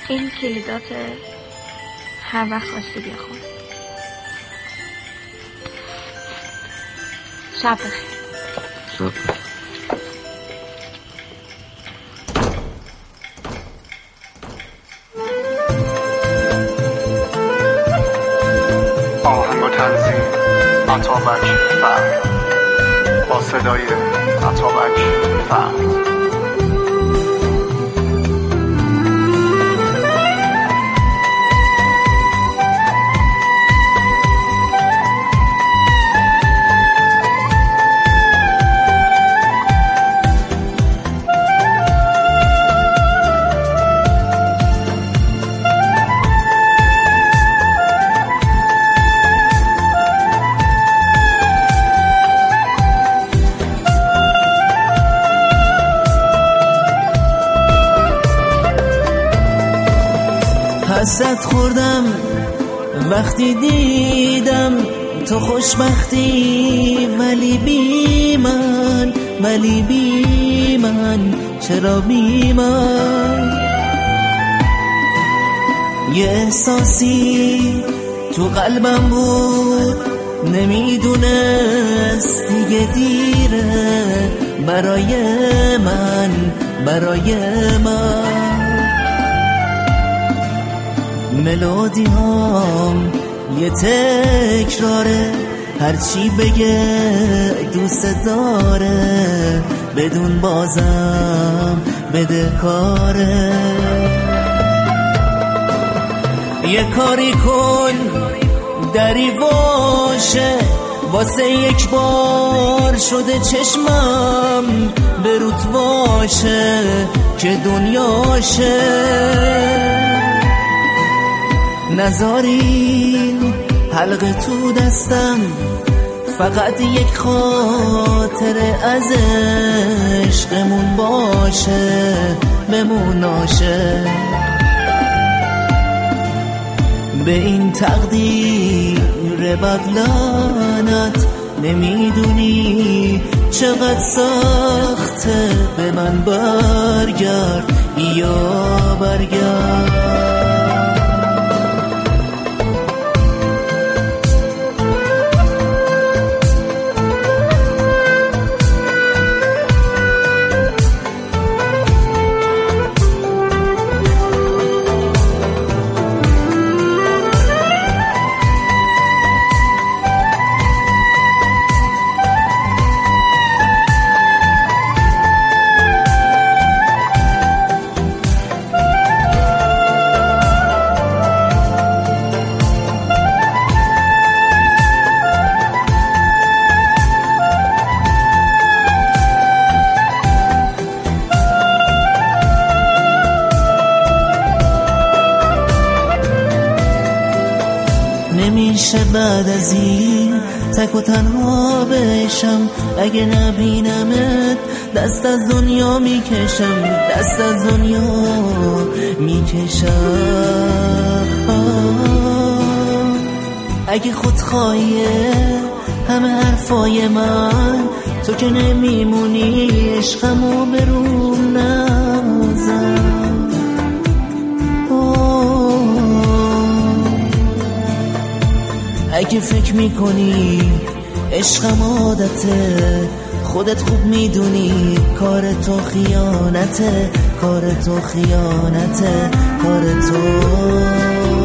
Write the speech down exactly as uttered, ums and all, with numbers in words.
این کلیدات هر وقت خواستی بیا خونه. شب بخیر. شب بخیر. آهنگ و تنظیم عطابک فرد، با صدای عطابک فرد. حسرت خوردم وقتی دیدم تو خوشبختی، ولی بی من، ولی بی من، چرا بی من؟ یه احساسی تو قلبم بود نمیدونست دیگه دیره برای من، برای من. ملودی هام یه تکراره، هرچی بگه دوست داره، بدون بازم بده کاره. یه کاری کن دری باشه، واسه یک بار شده چشمم به روت باشه که دنیاشه. نذارین حلقه تو دستم، فقط یک خاطره از عشقمون باشه، بموناشه. به این تقدیر بدلانت نمیدونی چقدر سخته، به من برگرد یا برگرد. نمیشه بعد از این تک و تنها بشم، اگه نبینمت دست از دنیا میکشم، دست از دنیا میکشم. اگه خودخواهیه همه حرفای من، تو که نمیمونی عشقمو به روم نزن. اگه فکر میکنی عشقم عادته، خودت خوب میدونی کار تو خیانته، کار تو خیانته، کار تو